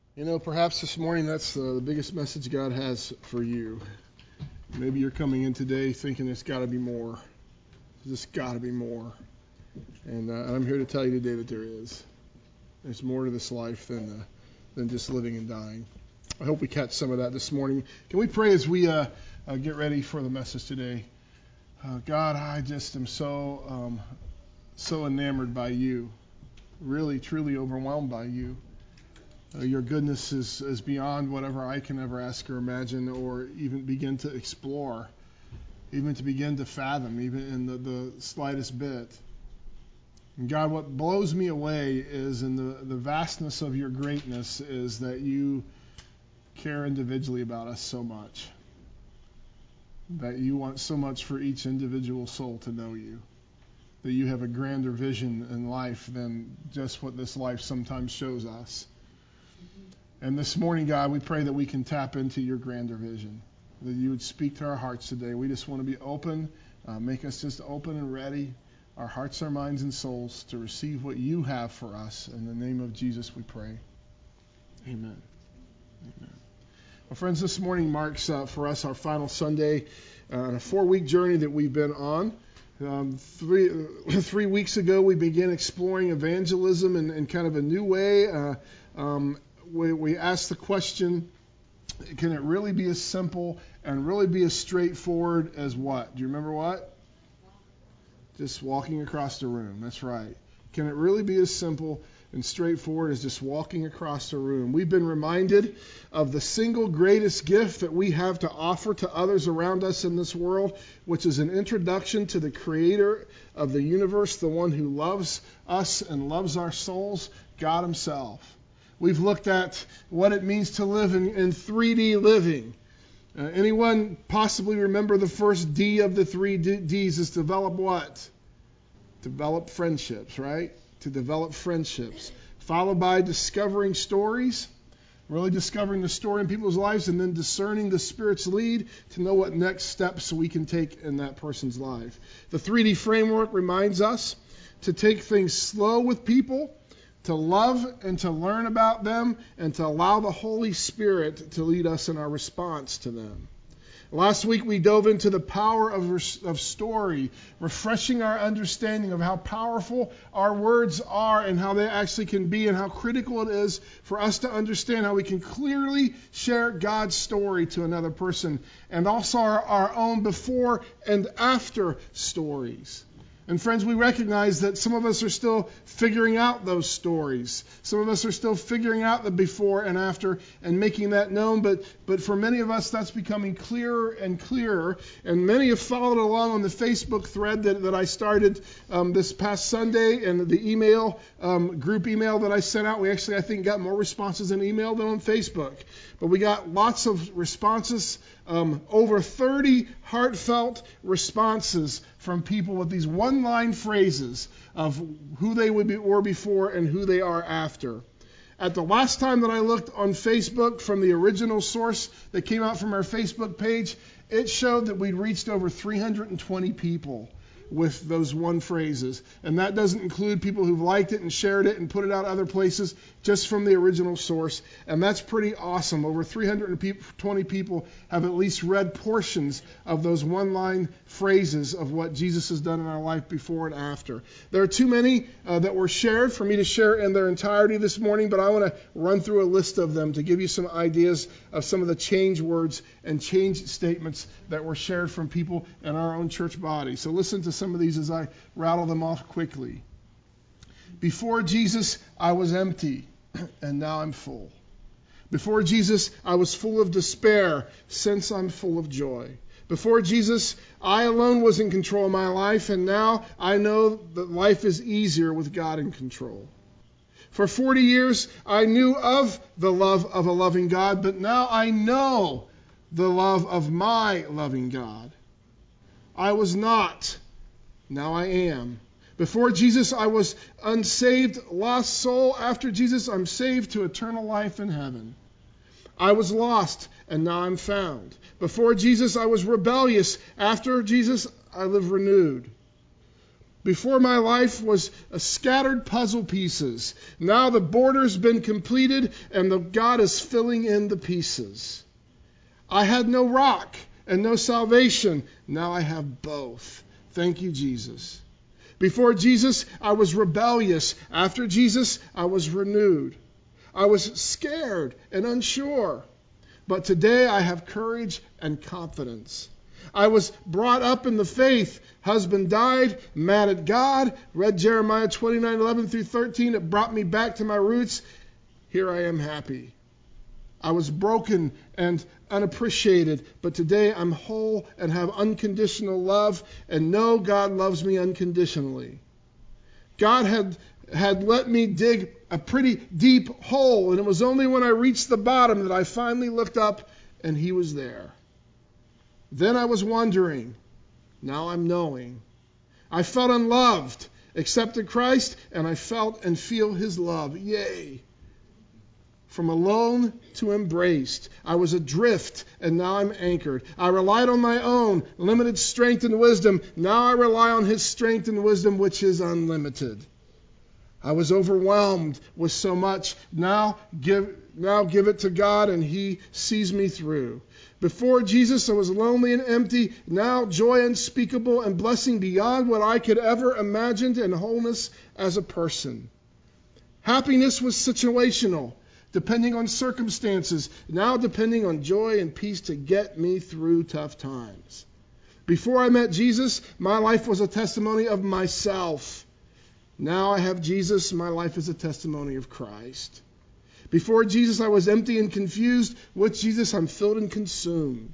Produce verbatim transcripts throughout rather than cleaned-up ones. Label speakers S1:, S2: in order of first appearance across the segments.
S1: You know, perhaps this morning that's uh, the biggest message God has for you. Maybe you're coming in today thinking there's got to be more. There's got to be more. And, uh, and I'm here to tell you today that there is. There's more to this life than uh, than just living and dying. I hope we catch some of that this morning. Can we pray as we uh, uh, get ready for the message today? Uh, God, I just am so um, so enamored by you, really, truly overwhelmed by you. Uh, your goodness is, is beyond whatever I can ever ask or imagine or even begin to explore, even to begin to fathom, even in the, the slightest bit. And God, what blows me away is in the, the vastness of your greatness is that you care individually about us so much, that you want so much for each individual soul to know you, that you have a grander vision in life than just what this life sometimes shows us. And this morning, God, we pray that we can tap into your grander vision, that you would speak to our hearts today. We just want to be open, uh, make us just open and ready, our hearts, our minds, and souls to receive what you have for us. In the name of Jesus, we pray. Amen. Amen. Well, friends, this morning marks uh, for us our final Sunday uh, on a four-week journey that we've been on. Um, three uh, three weeks ago, we began exploring evangelism in, in kind of a new way. Uh, um, we, we asked the question, can it really be as simple and really be as straightforward as what? Do you remember what? Just walking across the room. That's right. Can it really be as simple and straightforward as just walking across the room? We've been reminded of the single greatest gift that we have to offer to others around us in this world, which is an introduction to the creator of the universe, the one who loves us and loves our souls, God himself. We've looked at what it means to live in, in three D living. Uh, anyone possibly remember the first D of the three Ds is develop what? Develop friendships, right? To develop friendships. Followed by discovering stories, really discovering the story in people's lives, and then discerning the Spirit's lead to know what next steps we can take in that person's life. The three D framework reminds us to take things slow with people, to love and to learn about them, and to allow the Holy Spirit to lead us in our response to them. Last week we dove into the power of, of story, refreshing our understanding of how powerful our words are and how they actually can be, and how critical it is for us to understand how we can clearly share God's story to another person, and also our, our own before and after stories. And friends, we recognize that some of us are still figuring out those stories. Some of us are still figuring out the before and after and making that known. But, but for many of us, that's becoming clearer and clearer. And many have followed along on the Facebook thread that, that I started um, this past Sunday, and the email, um, group email that I sent out. We actually, I think, got more responses in email than on Facebook. But we got lots of responses, um, over thirty heartfelt responses from people with these one-line phrases of who they would be, were before and who they are after. At the last time that I looked on Facebook from the original source that came out from our Facebook page, it showed that we'd reached over three hundred twenty people with those one phrases. And that doesn't include people who've liked it and shared it and put it out other places, just from the original source. And that's pretty awesome. Over three hundred twenty people have at least read portions of those one-line phrases of what Jesus has done in our life before and after. There are too many uh, that were shared for me to share in their entirety this morning, but I want to run through a list of them to give you some ideas of some of the change words and change statements that were shared from people in our own church body. So listen to some of these as I rattle them off quickly. Before Jesus, I was empty, and now I'm full. Before Jesus, I was full of despair. Since I'm full of joy. Before Jesus, I alone was in control of my life, and now I know that life is easier with God in control. For forty years, I knew of the love of a loving God, but now I know the love of my loving God. I was not, now I am. Before Jesus, I was unsaved, lost soul. After Jesus, I'm saved to eternal life in heaven. I was lost, and now I'm found. Before Jesus, I was rebellious. After Jesus, I live renewed. Before, my life was a scattered puzzle pieces. Now the border's been completed and the God is filling in the pieces. I had no rock and no salvation. Now I have both. Thank you, Jesus. Before Jesus, I was rebellious. After Jesus, I was renewed. I was scared and unsure. But today I have courage and confidence. I was brought up in the faith. Husband died, mad at God. Read Jeremiah twenty-nine, eleven through thirteen. It brought me back to my roots. Here I am happy. I was broken and unappreciated, but today I'm whole and have unconditional love and know God loves me unconditionally. God had, had let me dig a pretty deep hole, and it was only when I reached the bottom that I finally looked up and He was there. Then I was wondering. Now I'm knowing. I felt unloved, accepted Christ, and I felt and feel His love. Yay! From alone to embraced. I was adrift, and now I'm anchored. I relied on my own limited strength and wisdom. Now I rely on His strength and wisdom, which is unlimited. I was overwhelmed with so much. Now give, now give it to God, and He sees me through. Before Jesus, I was lonely and empty. Now joy unspeakable and blessing beyond what I could ever imagine, and wholeness as a person. Happiness was situational, depending on circumstances. Now depending on joy and peace to get me through tough times. Before I met Jesus, my life was a testimony of myself. Now I have Jesus. My life is a testimony of Christ. Before Jesus, I was empty and confused. With Jesus, I'm filled and consumed.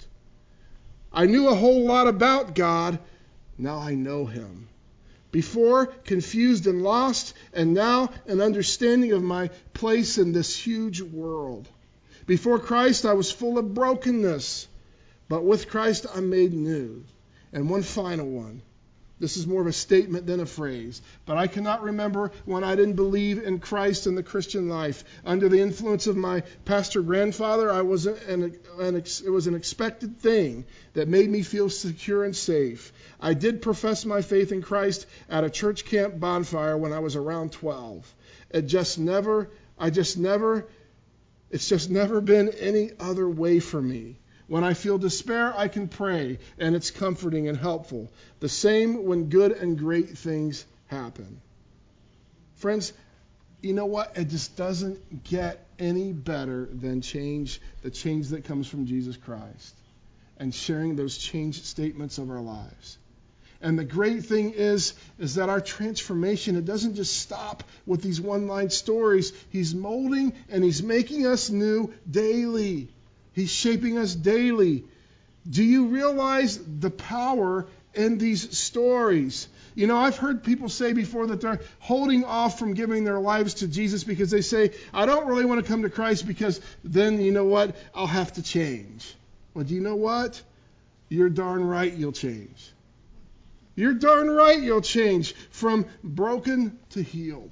S1: I knew a whole lot about God. Now I know Him. Before, confused and lost, and now an understanding of my place in this huge world. Before Christ, I was full of brokenness. But with Christ, I'm made new. And one final one. This is more of a statement than a phrase. But I cannot remember when I didn't believe in Christ and the Christian life. Under the influence of my pastor grandfather, I was an, an, it was an expected thing that made me feel secure and safe. I did profess my faith in Christ at a church camp bonfire when I was around twelve. It just never, I just never, it's just never been any other way for me. When I feel despair, I can pray, and it's comforting and helpful. The same when good and great things happen. Friends, you know what? It just doesn't get any better than change, the change that comes from Jesus Christ, and sharing those change statements of our lives. And the great thing is, is that our transformation, it doesn't just stop with these one-line stories. He's molding and He's making us new daily. He's shaping us daily. Do you realize the power in these stories? You know, I've heard people say before that they're holding off from giving their lives to Jesus because they say, I don't really want to come to Christ because then, you know what, I'll have to change. Well, do you know what? You're darn right you'll change. You're darn right you'll change from broken to healed.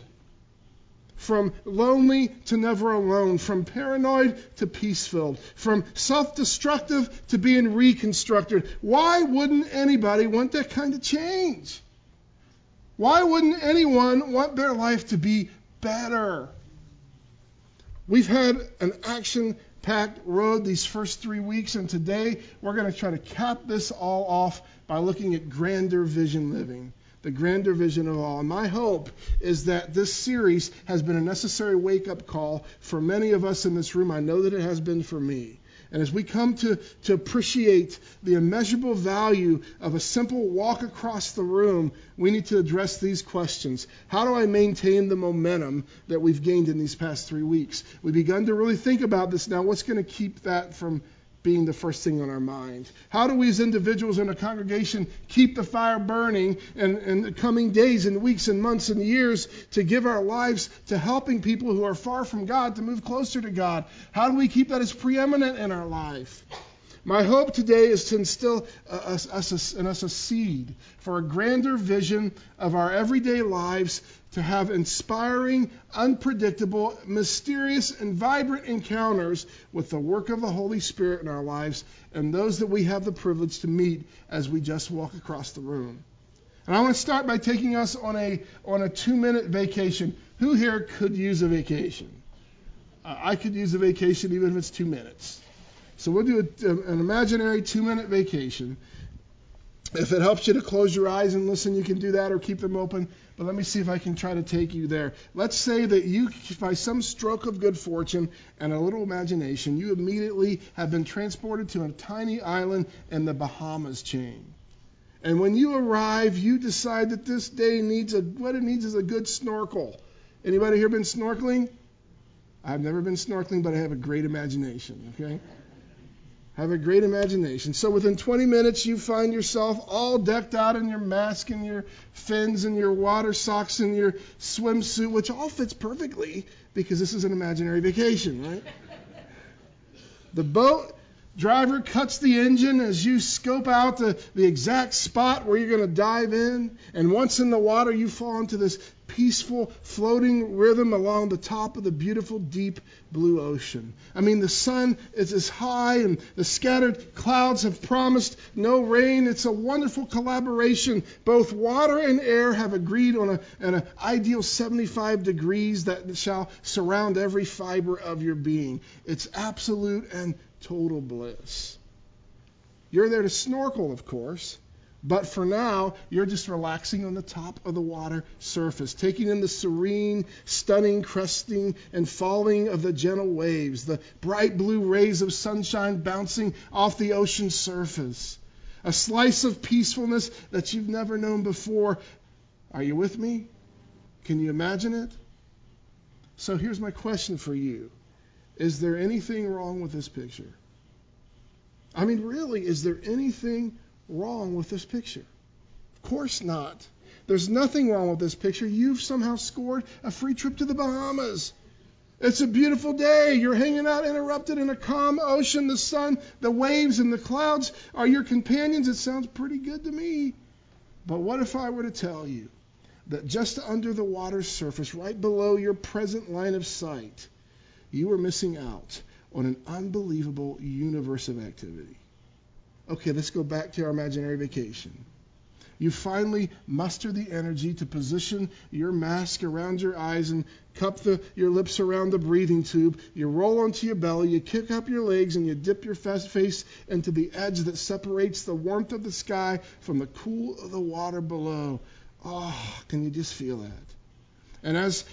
S1: From lonely to never alone, from paranoid to peace-filled, from self-destructive to being reconstructed. Why wouldn't anybody want that kind of change? Why wouldn't anyone want their life to be better? We've had an action-packed road these first three weeks, and today we're going to try to cap this all off by looking at grander vision living. The grander vision of all. And my hope is that this series has been a necessary wake-up call for many of us in this room. I know that it has been for me. And as we come to, to appreciate the immeasurable value of a simple walk across the room, we need to address these questions. How do I maintain the momentum that we've gained in these past three weeks? We've begun to really think about this now. What's going to keep that from being the first thing on our mind? How do we as individuals in a congregation keep the fire burning in, in the coming days and weeks and months and years to give our lives to helping people who are far from God to move closer to God? How do we keep that as preeminent in our life? My hope today is to instill us, us, in us a seed for a grander vision of our everyday lives, to have inspiring, unpredictable, mysterious, and vibrant encounters with the work of the Holy Spirit in our lives and those that we have the privilege to meet as we just walk across the room. And I want to start by taking us on a on a two-minute vacation. Who here could use a vacation? Uh, I could use a vacation even if it's two minutes. So we'll do a, an imaginary two-minute vacation. If it helps you to close your eyes and listen, you can do that or keep them open. But let me see if I can try to take you there. Let's say that you, by some stroke of good fortune and a little imagination, you immediately have been transported to a tiny island in the Bahamas chain. And when you arrive, you decide that this day needs a, what it needs is a good snorkel. Anybody here been snorkeling? I've never been snorkeling, but I have a great imagination, okay? Have a great imagination. So within twenty minutes, you find yourself all decked out in your mask and your fins and your water socks and your swimsuit, which all fits perfectly because this is an imaginary vacation, right? The boat driver cuts the engine as you scope out the, the exact spot where you're going to dive in. And once in the water, you fall into this peaceful floating rhythm along the top of the beautiful deep blue ocean. I mean, the sun is as high and the scattered clouds have promised no rain. It's a wonderful collaboration. Both water and air have agreed on a, an ideal seventy-five degrees that shall surround every fiber of your being. It's absolute and total bliss. You're there to snorkel, of course, but for now, you're just relaxing on the top of the water surface, taking in the serene, stunning cresting and falling of the gentle waves, the bright blue rays of sunshine bouncing off the ocean surface. A slice of peacefulness that you've never known before. Are you with me? Can you imagine it? So here's my question for you. Is there anything wrong with this picture? I mean, really, is there anything wrong with this picture? Of course not. There's nothing wrong with this picture. You've somehow scored a free trip to the Bahamas. It's a beautiful day. You're hanging out interrupted in a calm ocean. The sun, the waves, and the clouds are your companions. It sounds pretty good to me. But what if I were to tell you that just under the water's surface, right below your present line of sight, you were missing out on an unbelievable universe of activity? Okay, let's go back to our imaginary vacation. You finally muster the energy to position your mask around your eyes and cup the, your lips around the breathing tube. You roll onto your belly, you kick up your legs, and you dip your face into the edge that separates the warmth of the sky from the cool of the water below. Oh, can you just feel that? And as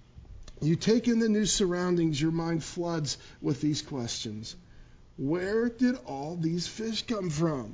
S1: you take in the new surroundings, your mind floods with these questions. Where did all these fish come from?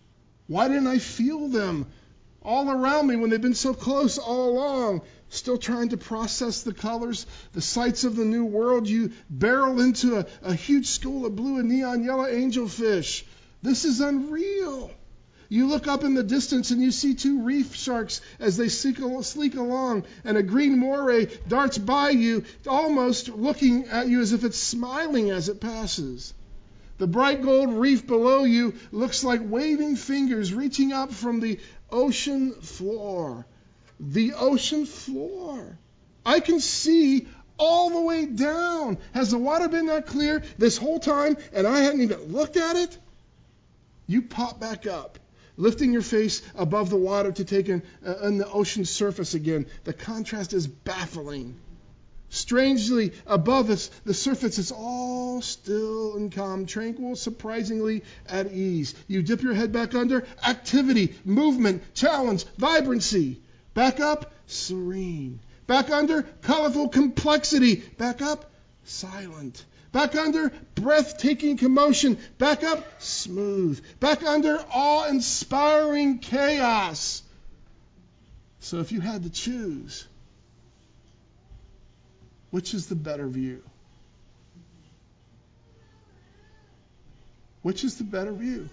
S1: Why didn't I feel them all around me when they've been so close all along? Still trying to process the colors, the sights of the new world, you barrel into a, a huge school of blue and neon yellow angelfish. This is unreal. You look up in the distance and you see two reef sharks as they sleek along, and a green moray darts by you, almost looking at you as if it's smiling as it passes. The bright gold reef below you looks like waving fingers reaching up from the ocean floor. The ocean floor. I can see all the way down. Has the water been that clear this whole time and I hadn't even looked at it? You pop back up, lifting your face above the water to take in, uh, in the ocean surface again. The contrast is baffling. Strangely, above us, the surface is all still and calm, tranquil, surprisingly at ease. You dip your head back under, activity, movement, challenge, vibrancy. Back up, serene. Back under, colorful complexity. Back up, silent. Back under, breathtaking commotion. Back up, smooth. Back under, awe-inspiring chaos. So if you had to choose, which is the better view? Which is the better view?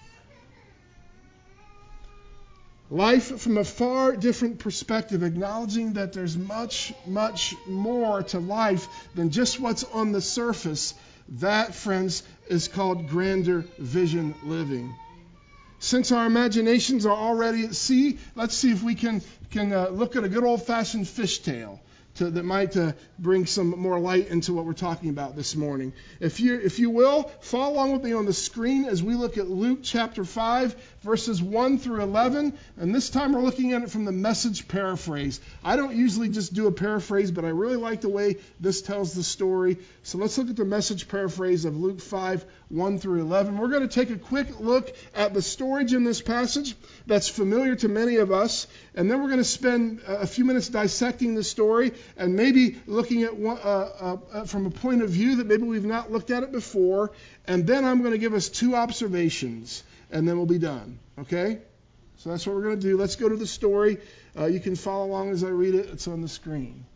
S1: Life from a far different perspective, acknowledging that there's much, much more to life than just what's on the surface. That, friends, is called grander vision living. Since our imaginations are already at sea, let's see if we can, can uh, look at a good old-fashioned fishtail. to, that might uh, bring some more light into what we're talking about this morning. If you, if you will, follow along with me on the screen as we look at Luke chapter five, verses one through eleven. And this time we're looking at it from the Message paraphrase. I don't usually just do a paraphrase, but I really like the way this tells the story. So let's look at the Message paraphrase of Luke five, one through eleven. We're going to take a quick look at the story in this passage that's familiar to many of us. And then we're going to spend a few minutes dissecting the story and maybe looking at one, uh, uh, from a point of view that maybe we've not looked at it before. And then I'm going to give us two observations, and then we'll be done. Okay? So that's what we're going to do. Let's go to the story. Uh, you can follow along as I read it. It's on the screen.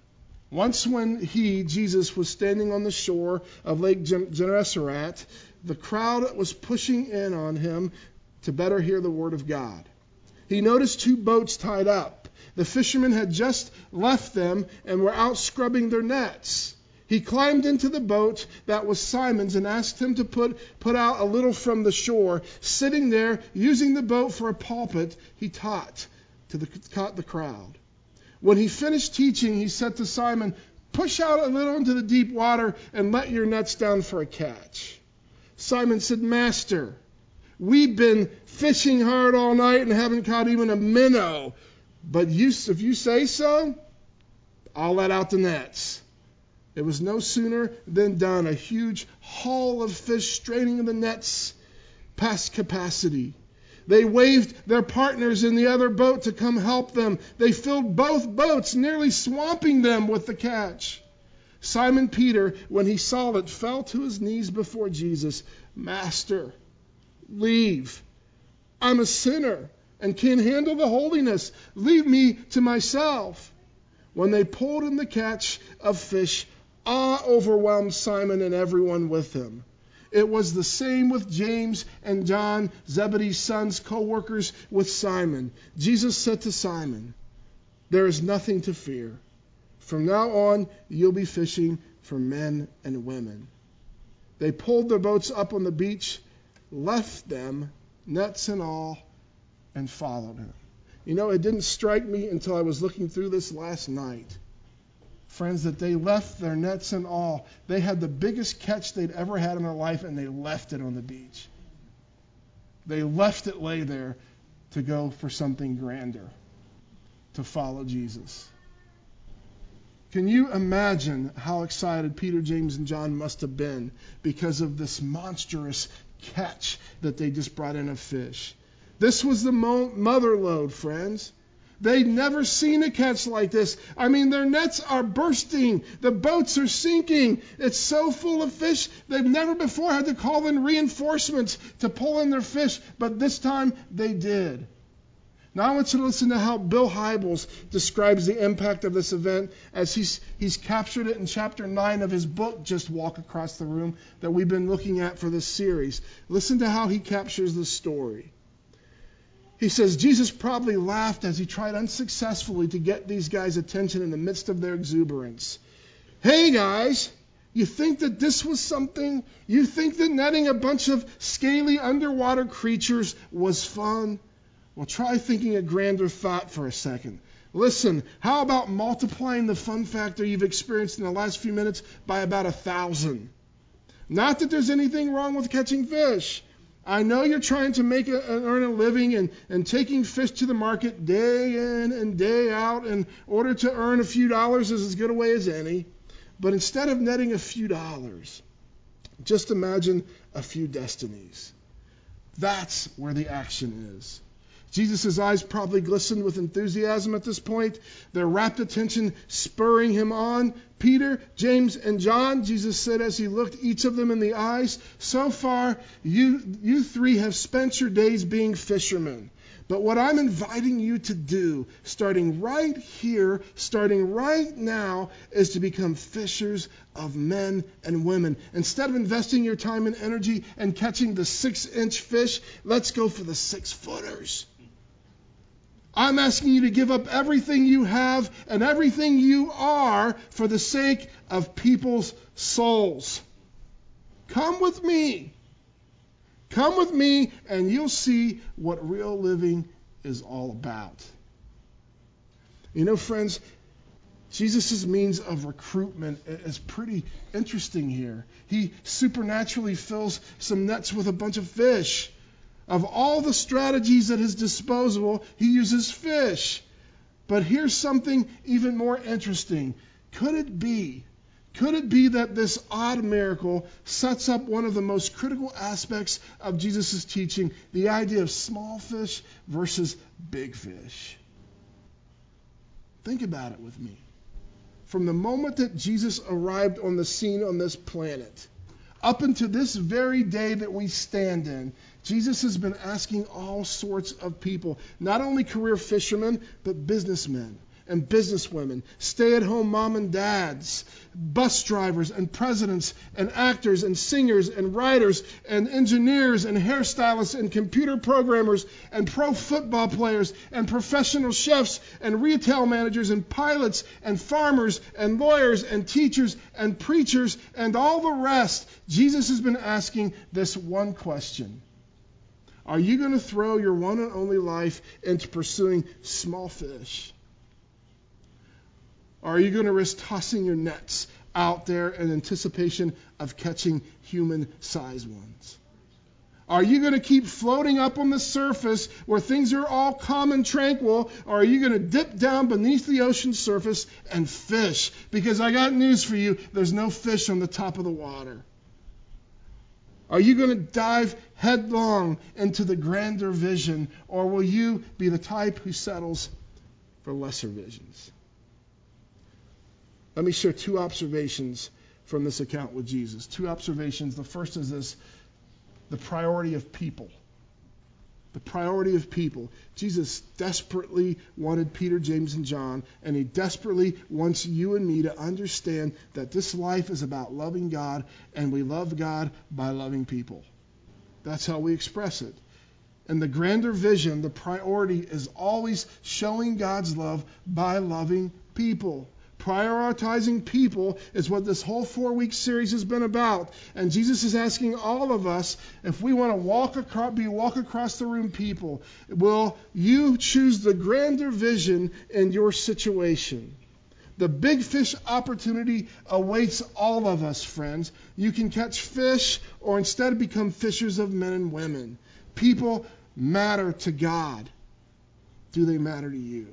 S1: Once when he, Jesus, was standing on the shore of Lake Gennesaret, the crowd was pushing in on him to better hear the word of God. He noticed two boats tied up. The fishermen had just left them and were out scrubbing their nets. He climbed into the boat that was Simon's and asked him to put, put out a little from the shore. Sitting there, using the boat for a pulpit, he taught to the, taught the crowd. When he finished teaching, he said to Simon, "Push out a little into the deep water and let your nets down for a catch." Simon said, "Master, we've been fishing hard all night and haven't caught even a minnow. But you, if you say so, I'll let out the nets." It was no sooner than done. A huge haul of fish straining in the nets past capacity. They waved their partners in the other boat to come help them. They filled both boats, nearly swamping them with the catch. Simon Peter, when he saw it, fell to his knees before Jesus. "Master, leave. I'm a sinner and can't handle the holiness. Leave me to myself." When they pulled in the catch of fish, awe overwhelmed Simon and everyone with him. It was the same with James and John, Zebedee's sons, co-workers with Simon. Jesus said to Simon, "There is nothing to fear. From now on, you'll be fishing for men and women." They pulled their boats up on the beach, left them, nets and all, and followed him. You know, it didn't strike me until I was looking through this last night, friends, that they left their nets and all. They had the biggest catch they'd ever had in their life, and they left it on the beach. They left it lay there to go for something grander, to follow Jesus. Can you imagine how excited Peter, James, and John must have been because of this monstrous catch that they just brought in of fish? This was the mo- mother lode, friends. They'd never seen a catch like this. I mean, their nets are bursting. The boats are sinking. It's so full of fish, they've never before had to call in reinforcements to pull in their fish, but this time they did. Now I want you to listen to how Bill Hybels describes the impact of this event as he's, he's captured it in chapter nine of his book, Just Walk Across the Room, that we've been looking at for this series. Listen to how he captures the story. He says, Jesus probably laughed as he tried unsuccessfully to get these guys' attention in the midst of their exuberance. "Hey guys, you think that this was something? You think that netting a bunch of scaly underwater creatures was fun? Well, try thinking a grander thought for a second. Listen, how about multiplying the fun factor you've experienced in the last few minutes by about a thousand? Not that there's anything wrong with catching fish. I know you're trying to make a, earn a living and, and taking fish to the market day in and day out in order to earn a few dollars is as good a way as any. But instead of netting a few dollars, just imagine a few destinies. That's where the action is." Jesus' eyes probably glistened with enthusiasm at this point, their rapt attention spurring him on. "Peter, James, and John," Jesus said as he looked each of them in the eyes, "so far you, you three have spent your days being fishermen. But what I'm inviting you to do, starting right here, starting right now, is to become fishers of men and women. Instead of investing your time and energy and catching the six-inch fish, let's go for the six-footers. I'm asking you to give up everything you have and everything you are for the sake of people's souls. Come with me. Come with me and you'll see what real living is all about." You know, friends, Jesus' means of recruitment is pretty interesting here. He supernaturally fills some nets with a bunch of fish. Of all the strategies at his disposal, he uses fish. But here's something even more interesting. Could it be, could it be that this odd miracle sets up one of the most critical aspects of Jesus' teaching, the idea of small fish versus big fish? Think about it with me. From the moment that Jesus arrived on the scene on this planet, up until this very day that we stand in, Jesus has been asking all sorts of people, not only career fishermen, but businessmen and businesswomen, stay-at-home mom and dads, bus drivers and presidents and actors and singers and writers and engineers and hairstylists and computer programmers and pro football players and professional chefs and retail managers and pilots and farmers and lawyers and teachers and preachers and all the rest. Jesus has been asking this one question. Are you going to throw your one and only life into pursuing small fish? Or are you going to risk tossing your nets out there in anticipation of catching human-sized ones? Are you going to keep floating up on the surface where things are all calm and tranquil, or are you going to dip down beneath the ocean surface and fish? Because I got news for you, there's no fish on the top of the water. Are you going to dive headlong into the grander vision, or will you be the type who settles for lesser visions? Let me share two observations from this account with Jesus. Two observations. The first is this, the priority of people. The priority of people. Jesus desperately wanted Peter, James, and John, and he desperately wants you and me to understand that this life is about loving God, and we love God by loving people. That's how we express it. And the grander vision, the priority, is always showing God's love by loving people. Prioritizing people is what this whole four-week series has been about. And Jesus is asking all of us, if we want to walk across, be walk across the room people, will you choose the grander vision in your situation? The big fish opportunity awaits all of us, friends. You can catch fish or instead become fishers of men and women. People matter to God. Do they matter to you?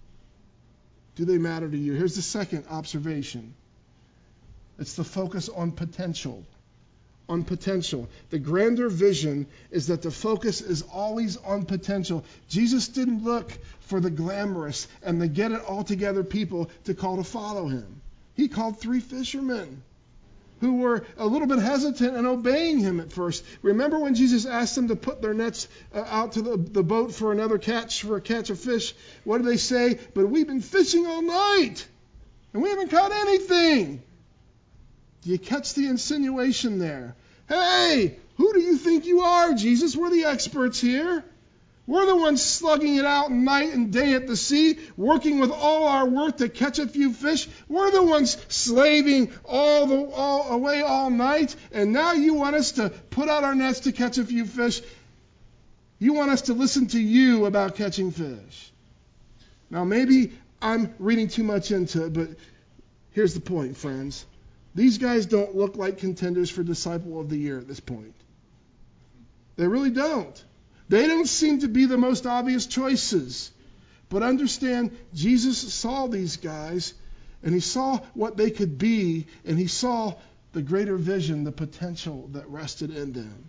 S1: Do they matter to you? Here's the second observation. It's the focus on potential. On potential. The grander vision is that the focus is always on potential. Jesus didn't look for the glamorous and the get-it-all-together people to call to follow him. He called three fishermen who were a little bit hesitant in obeying him at first. Remember when Jesus asked them to put their nets uh, out to the, the boat for another catch, for a catch of fish? What did they say? But we've been fishing all night, and we haven't caught anything. Do you catch the insinuation there? Hey, who do you think you are, Jesus? We're the experts here. We're the ones slugging it out night and day at the sea, working with all our worth to catch a few fish. We're the ones slaving all the all away all night, and now you want us to put out our nets to catch a few fish. You want us to listen to you about catching fish. Now, maybe I'm reading too much into it, but here's the point, friends. These guys don't look like contenders for Disciple of the Year at this point. They really don't. They don't seem to be the most obvious choices. But understand, Jesus saw these guys, and he saw what they could be, and he saw the greater vision, the potential that rested in them.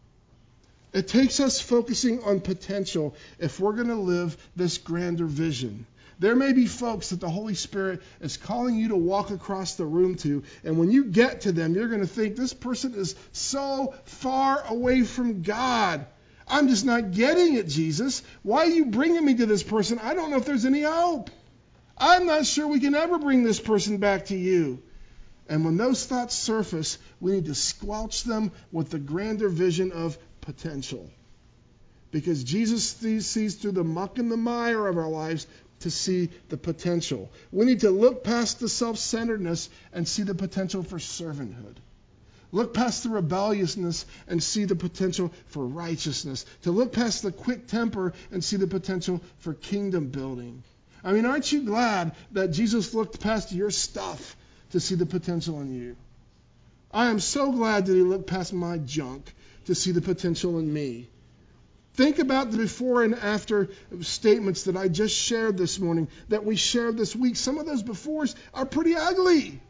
S1: It takes us focusing on potential if we're going to live this grander vision. There may be folks that the Holy Spirit is calling you to walk across the room to, and when you get to them, you're going to think, this person is so far away from God. I'm just not getting it, Jesus. Why are you bringing me to this person? I don't know if there's any hope. I'm not sure we can ever bring this person back to you. And when those thoughts surface, we need to squelch them with the grander vision of potential. Because Jesus sees through the muck and the mire of our lives to see the potential. We need to look past the self-centeredness and see the potential for servanthood. Look past the rebelliousness and see the potential for righteousness. To look past the quick temper and see the potential for kingdom building. I mean, aren't you glad that Jesus looked past your stuff to see the potential in you? I am so glad that he looked past my junk to see the potential in me. Think about the before and after statements that I just shared this morning, that we shared this week. Some of those befores are pretty ugly.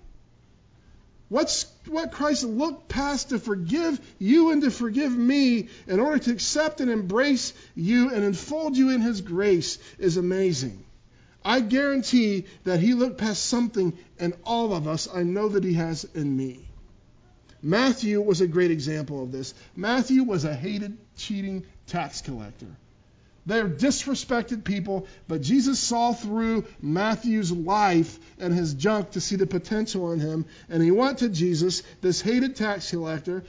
S1: What's what Christ looked past to forgive you and to forgive me in order to accept and embrace you and enfold you in his grace is amazing. I guarantee that he looked past something in all of us. I know that he has in me. Matthew was a great example of this. Matthew was a hated, cheating tax collector. They're disrespected people, but Jesus saw through Matthew's life and his junk to see the potential in him, and he went to Jesus, this hated tax collector.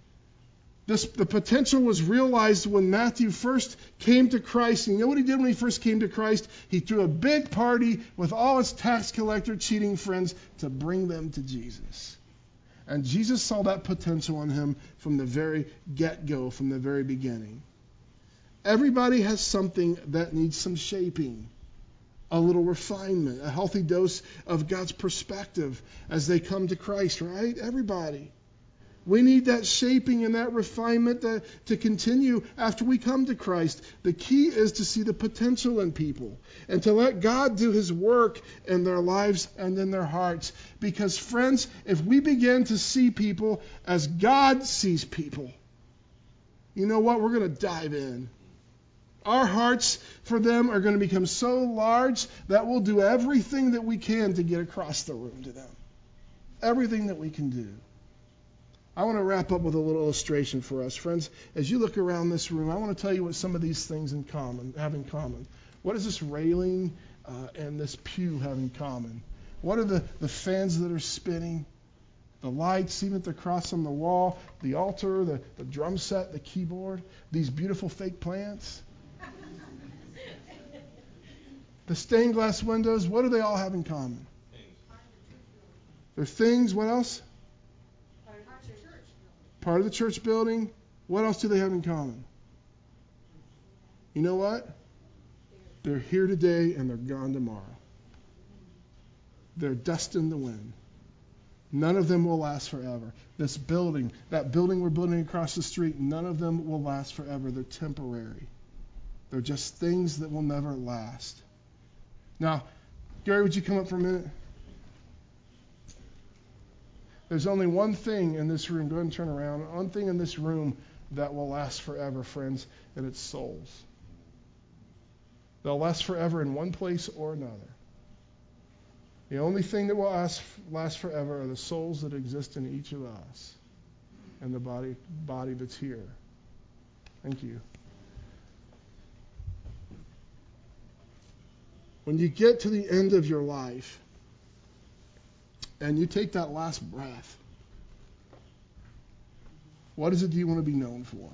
S1: This, the potential was realized when Matthew first came to Christ. And you know what he did when he first came to Christ? He threw a big party with all his tax collector cheating friends to bring them to Jesus. And Jesus saw that potential in him from the very get-go, from the very beginning. Everybody has something that needs some shaping, a little refinement, a healthy dose of God's perspective as they come to Christ, right? Everybody. We need that shaping and that refinement to, to continue after we come to Christ. The key is to see the potential in people and to let God do his work in their lives and in their hearts. Because, friends, if we begin to see people as God sees people, you know what? We're going to dive in. Our hearts for them are going to become so large that we'll do everything that we can to get across the room to them. Everything that we can do. I want to wrap up with a little illustration for us. Friends, as you look around this room, I want to tell you what some of these things in common have in common. What does this railing uh, and this pew have in common? What are the, the fans that are spinning? The lights, even the cross on the wall, the altar, the, the drum set, the keyboard, these beautiful fake plants? The stained glass windows, what do they all have in common? They're things, what else? Part of the church building. What else do they have in common? You know what? They're here today and they're gone tomorrow. They're destined to win. None of them will last forever. This building, that building we're building across the street, none of them will last forever. They're temporary. They're just things that will never last. Now, Gary, would you come up for a minute? There's only one thing in this room, go ahead and turn around, one thing in this room that will last forever, friends, and it's souls. They'll last forever in one place or another. The only thing that will last, last forever are the souls that exist in each of us and the body, body that's here. Thank you. When you get to the end of your life and you take that last breath, what is it do you want to be known for?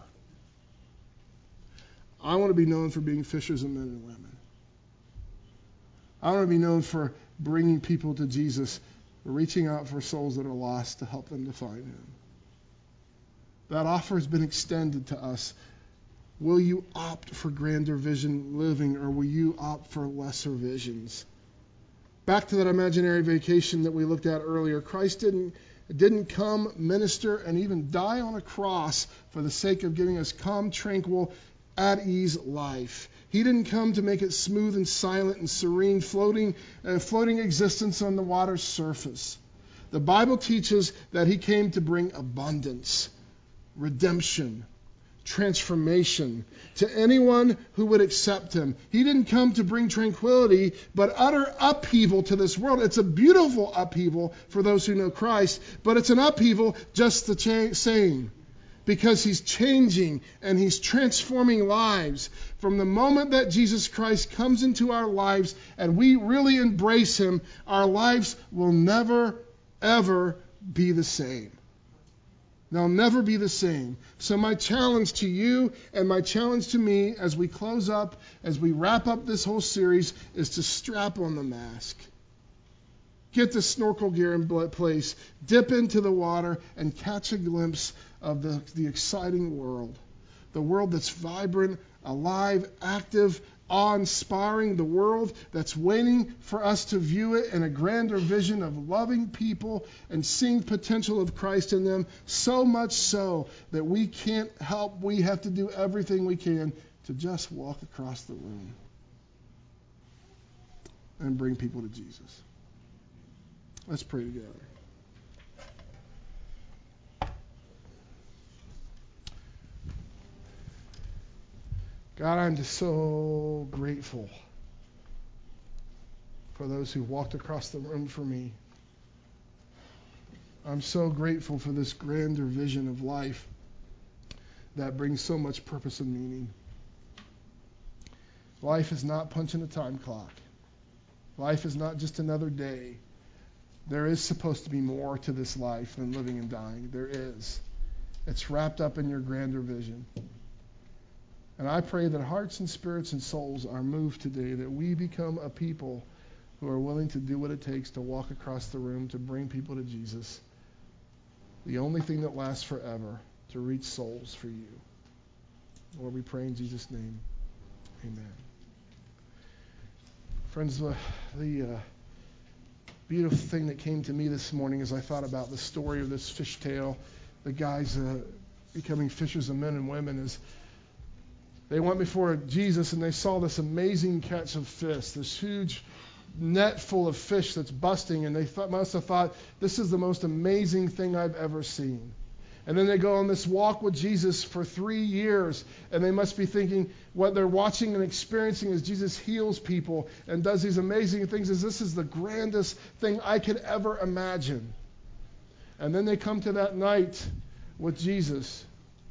S1: I want to be known for being fishers of men and women. I want to be known for bringing people to Jesus, reaching out for souls that are lost to help them to find him. That offer has been extended to us. Will you opt for grander vision living, or will you opt for lesser visions? Back to that imaginary vacation that we looked at earlier, Christ didn't, didn't come, minister, and even die on a cross for the sake of giving us calm, tranquil, at ease life. He didn't come to make it smooth and silent and serene, floating, uh, floating existence on the water's surface. The Bible teaches that he came to bring abundance, redemption, transformation to anyone who would accept him. He didn't come to bring tranquility, but utter upheaval to this world. It's a beautiful upheaval for those who know Christ, but it's an upheaval just the cha- same. Because he's changing and he's transforming lives. From the moment that Jesus Christ comes into our lives and we really embrace him, our lives will never, ever be the same. They'll never be the same. So my challenge to you and my challenge to me as we close up, as we wrap up this whole series, is to strap on the mask. Get the snorkel gear in place, dip into the water, and catch a glimpse of the, the exciting world. The world that's vibrant, alive, active, awe-inspiring, the world that's waiting for us to view it in a grander vision of loving people and seeing potential of Christ in them, so much so that we can't help, we have to do everything we can to just walk across the room and bring people to Jesus. Let's pray together. God, I'm just so grateful for those who walked across the room for me. I'm so grateful for this grander vision of life that brings so much purpose and meaning. Life is not punching a time clock. Life is not just another day. There is supposed to be more to this life than living and dying. There is. It's wrapped up in your grander vision. And I pray that hearts and spirits and souls are moved today, that we become a people who are willing to do what it takes to walk across the room to bring people to Jesus. The only thing that lasts forever, to reach souls for you. Lord, we pray in Jesus' name. Amen. Friends, the, the uh, beautiful thing that came to me this morning as I thought about the story of this fishtail, the guys uh, becoming fishers of men and women, is they went before Jesus and they saw this amazing catch of fish, this huge net full of fish that's busting, and they thought, must have thought, this is the most amazing thing I've ever seen. And then they go on this walk with Jesus for three years, and they must be thinking what they're watching and experiencing as Jesus heals people and does these amazing things, is this is the grandest thing I could ever imagine. And then they come to that night with Jesus,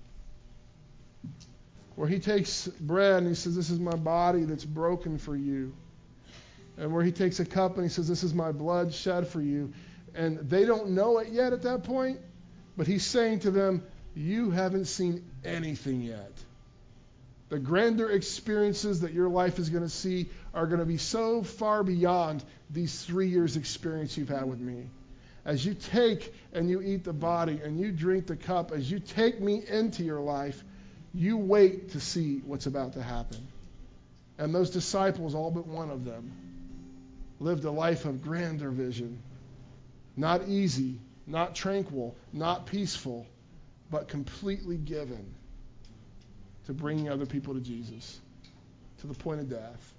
S1: where he takes bread and he says, this is my body that's broken for you. And where he takes a cup and he says, this is my blood shed for you. And they don't know it yet at that point, but he's saying to them, you haven't seen anything yet. The grander experiences that your life is going to see are going to be so far beyond these three years experience you've had with me. As you take and you eat the body and you drink the cup, as you take me into your life, you wait to see what's about to happen. And those disciples, all but one of them, lived a life of grander vision. Not easy, not tranquil, not peaceful, but completely given to bringing other people to Jesus, to the point of death.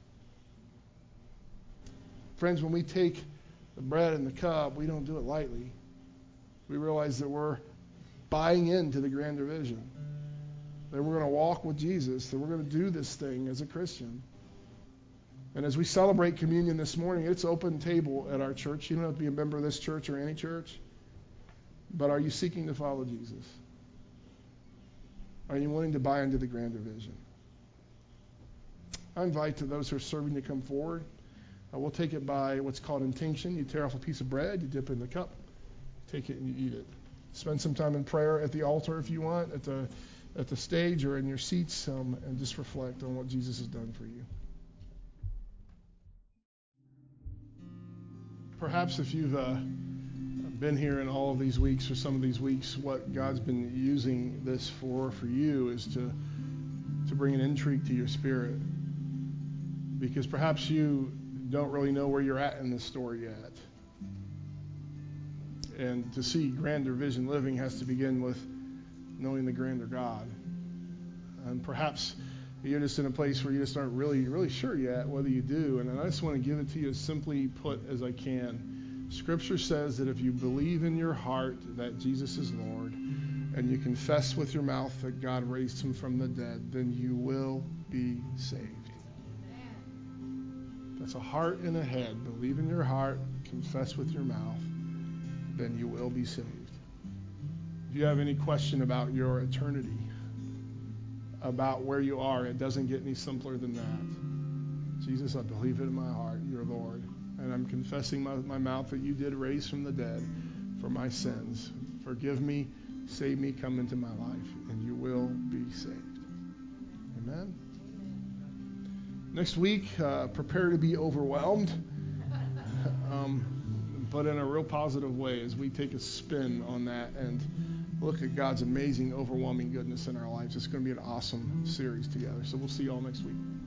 S1: Friends, when we take the bread and the cup, we don't do it lightly. We realize that we're buying into the grander vision. That we're going to walk with Jesus, that we're going to do this thing as a Christian. And as we celebrate communion this morning, it's open table at our church. You don't have to be a member of this church or any church. But are you seeking to follow Jesus? Are you willing to buy into the grander vision? I invite to those who are serving to come forward. Uh, we'll take it by what's called intinction. You tear off a piece of bread, you dip it in the cup, take it and you eat it. Spend some time in prayer at the altar if you want, at the at the stage or in your seats, um, and just reflect on what Jesus has done for you. Perhaps if you've uh, been here in all of these weeks or some of these weeks, what God's been using this for for you is to to bring an intrigue to your spirit. Because perhaps you don't really know where you're at in this story yet. And to see grander vision living has to begin with knowing the grander God. And perhaps you're just in a place where you just aren't really, really sure yet whether you do. And I just want to give it to you as simply put as I can. Scripture says that if you believe in your heart that Jesus is Lord, and you confess with your mouth that God raised him from the dead, then you will be saved. That's a heart and a head. Believe in your heart, confess with your mouth, then you will be saved. If you have any question about your eternity, about where you are, it doesn't get any simpler than that. Jesus, I believe it in my heart, you're Lord. And I'm confessing my, my mouth that you did raise from the dead for my sins. Forgive me, save me, come into my life, and you will be saved. Amen. Next week, uh, prepare to be overwhelmed, um, but in a real positive way as we take a spin on that and look at God's amazing, overwhelming goodness in our lives. It's going to be an awesome series together. So we'll see you all next week.